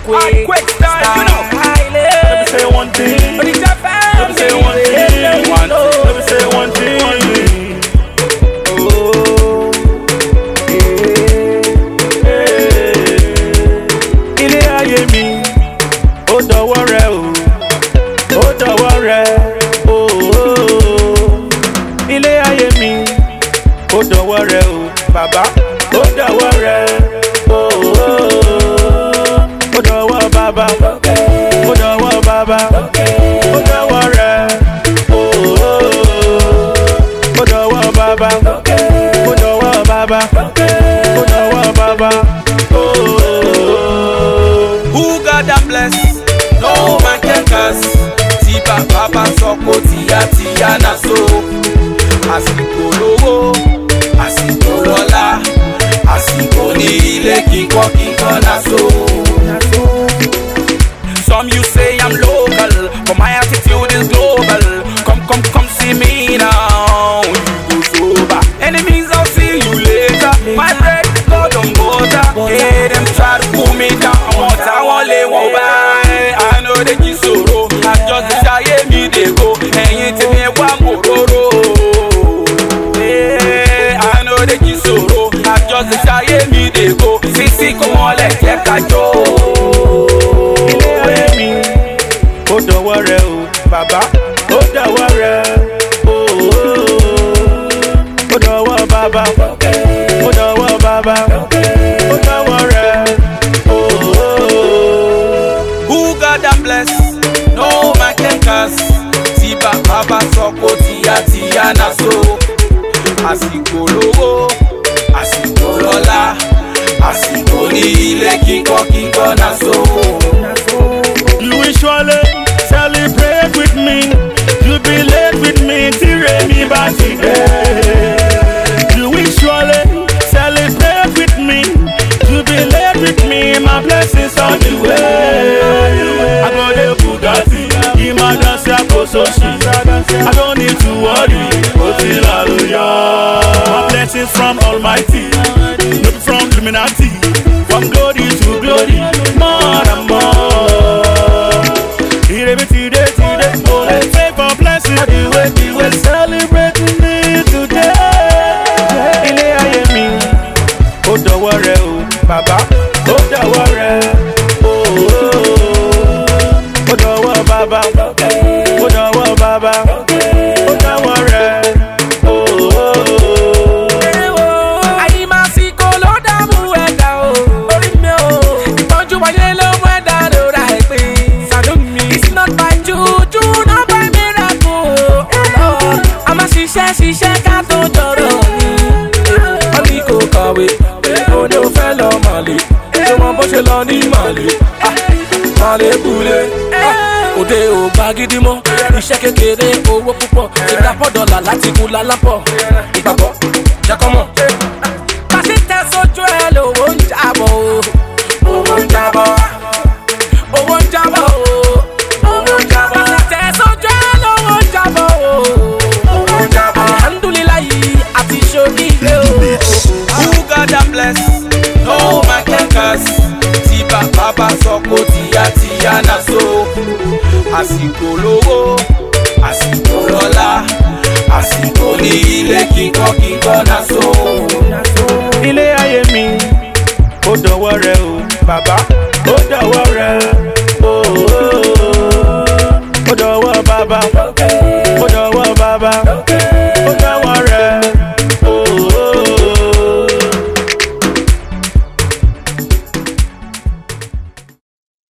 quick style, you know. Let me say one thing. Let me say one thing. Let me say one thing. Oh, yeah. Ilé ayé mi, ó dọwọ́ rẹ o, ó dọwọ́ rẹ o. Ilé ayé mi, ó dọwọ́ rẹ o, bàbá, ó dọwọ́ rẹ o. Ó dọwọ́ bàbá, ó dọwọ́ bàbá, ó dọwọ́ rẹ o. Ó dọwọ́ bàbá, ó dọwọ́ bàbá, ó dọwọ́ bàbá. Who God and bless, no man can curse. Tiba baba soko tia na so. Àsìkò lówó, àsìkò lọ́lá, àsìkò ní ilé kíkọ́ na so. Some you say I'm local, but my attitude is global. Come see me now, you go sober. Enemies, I'll see you later. My bread, God on water. Hey, them try to pull me down, but I won't lay one by. I know they get sorrow, I just desire me they go. Ain't to me one mororo. Hey, I know they get sorrow, I just desire me they go. Sisi, come on, let's get a joke. Ó dọwọ́ rẹ o, bàbá, ó dọwọ́ rẹ o. Ó dọwọ́ bàbá, ó dọwọ́ bàbá, ó dọwọ́ rẹ o. Who God and bless, no man can curse. Tiba baba soko tia na so. Àsìkò lówó, àsìkò lọ́lá, àsìkò ní ilé kíkọ́ na so. You will surely celebrate with me, jubilate with me, tire me back today. You will surely celebrate with me, jubilate with me, my blessings on the way. I got a Bugatti, emergency Akososhi. I don't need to worry, until hallelujah. My blessings from Almighty, not from Illuminati, from glory to glory, more and more. Today, oh, let's take for blessing. We will celebrate me today. Ilé ayé mi, ó dọwọ́ rẹ o, bàbá, ó dọwọ́ rẹ o. Ó dọwọ́ bàbá, ó dọwọ́ bàbá, ó dọwọ́ rẹ o. Ayé máa sì kó ló dààmú ẹ̀dá o. Orí mi o, ìtọ́jú wáyé ló mú ẹ̀dá lóra ẹ̀ pé. It's not by juju, not by miracle. I'ma ṣiṣẹ́ ká tó jọrọ̀ ni. Wọ́n ní kò kàwé, ó ní ó fẹ́ lọ Màlé. Ṣé wọ́n bó ṣe lọ ní Màlé? Màlé kúlé. Òde ò gba gidi mọ́, iṣẹ́ kékeré owó púpọ̀. Ìgbàpọ̀ dọ́là láti kú lálápọ̀. Ìgbàgbọ́ jẹ́ kọ́mọ̀. Pàṣẹ tẹ sójú ẹ lówó ń jábọ̀ o. Owó ń jábọ̀. Owó ń jábọ̀ o. Who God and bless, no man can curse. Tiba baba soko tia na so. Àsìkò lówó, àsìkò lọ́lá, àsìkò ní ilé kíkọ́ na so. Ilé ayé mi, ó dọwọ́ rẹ o, bàbá, ó dọwọ́ rẹ o. Ó dọwọ́ bàbá.